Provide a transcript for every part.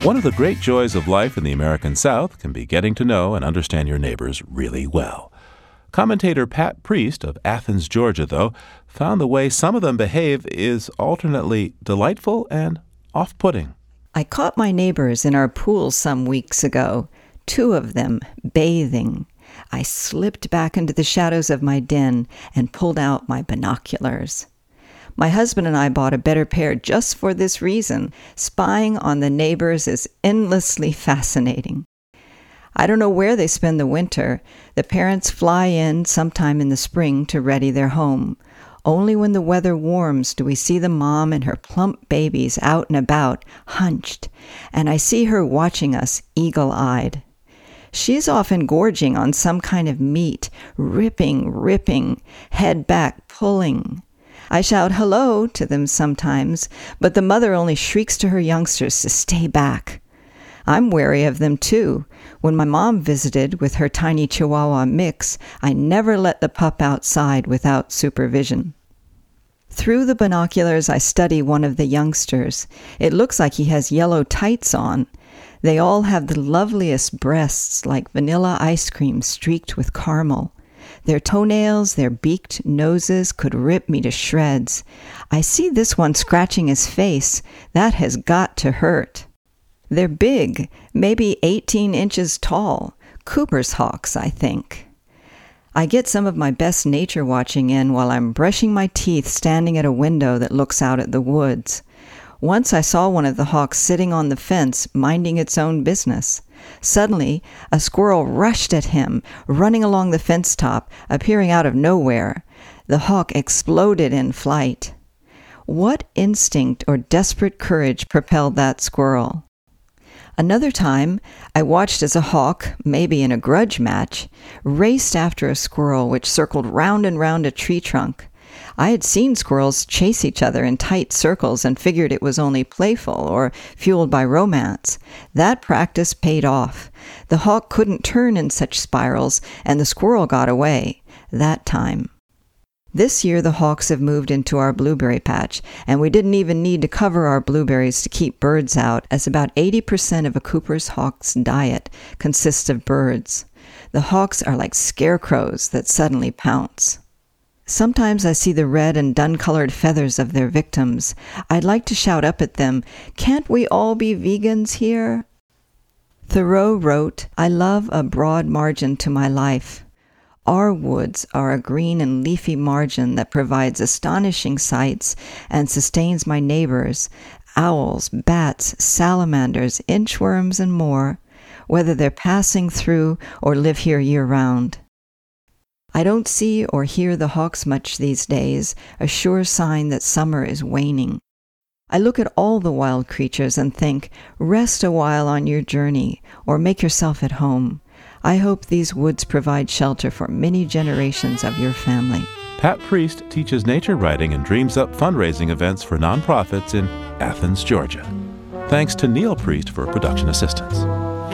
One of the great joys of life in the American South can be getting to know and understand your neighbors really well. Commentator Pat Priest of Athens, Georgia, though, found the way some of them behave is alternately delightful and off-putting. I caught my neighbors in our pool some weeks ago, 2 of them bathing. I slipped back into the shadows of my den and pulled out my binoculars. My husband and I bought a better pair just for this reason. Spying on the neighbors is endlessly fascinating. I don't know where they spend the winter. The parents fly in sometime in the spring to ready their home. Only when the weather warms do we see the mom and her plump babies out and about, hunched, and I see her watching us eagle-eyed. She's often gorging on some kind of meat, ripping, head back, pulling. I shout hello to them sometimes, but the mother only shrieks to her youngsters to stay back. I'm wary of them too. When my mom visited with her tiny Chihuahua mix, I never let the pup outside without supervision. Through the binoculars, I study one of the youngsters. It looks like he has yellow tights on. They all have the loveliest breasts, like vanilla ice cream streaked with caramel. Their toenails, their beaked noses could rip me to shreds. I see this one scratching his face. That has got to hurt. They're big, maybe 18 inches tall. Cooper's hawks, I think. I get some of my best nature watching in while I'm brushing my teeth standing at a window that looks out at the woods. Once I saw one of the hawks sitting on the fence, minding its own business. Suddenly, a squirrel rushed at him, running along the fence top, appearing out of nowhere. The hawk exploded in flight. What instinct or desperate courage propelled that squirrel? Another time, I watched as a hawk, maybe in a grudge match, raced after a squirrel which circled round and round a tree trunk. I had seen squirrels chase each other in tight circles and figured it was only playful or fueled by romance. That practice paid off. The hawk couldn't turn in such spirals, and the squirrel got away. That time. This year the hawks have moved into our blueberry patch, and we didn't even need to cover our blueberries to keep birds out, as about 80% of a Cooper's hawk's diet consists of birds. The hawks are like scarecrows that suddenly pounce. Sometimes I see the red and dun-colored feathers of their victims. I'd like to shout up at them, "Can't we all be vegans here?" Thoreau wrote, "I love a broad margin to my life. Our woods are a green and leafy margin that provides astonishing sights and sustains my neighbors, owls, bats, salamanders, inchworms, and more, whether they're passing through or live here year-round." I don't see or hear the hawks much these days, a sure sign that summer is waning. I look at all the wild creatures and think, rest a while on your journey, or make yourself at home. I hope these woods provide shelter for many generations of your family. Pat Priest teaches nature writing and dreams up fundraising events for nonprofits in Athens, Georgia. Thanks to Neil Priest for production assistance.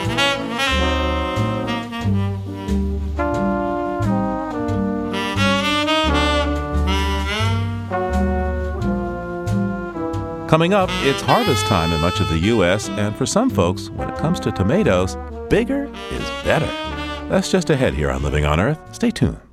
Coming up, it's harvest time in much of the U.S., and for some folks, when it comes to tomatoes, bigger is better. That's just ahead here on Living on Earth. Stay tuned.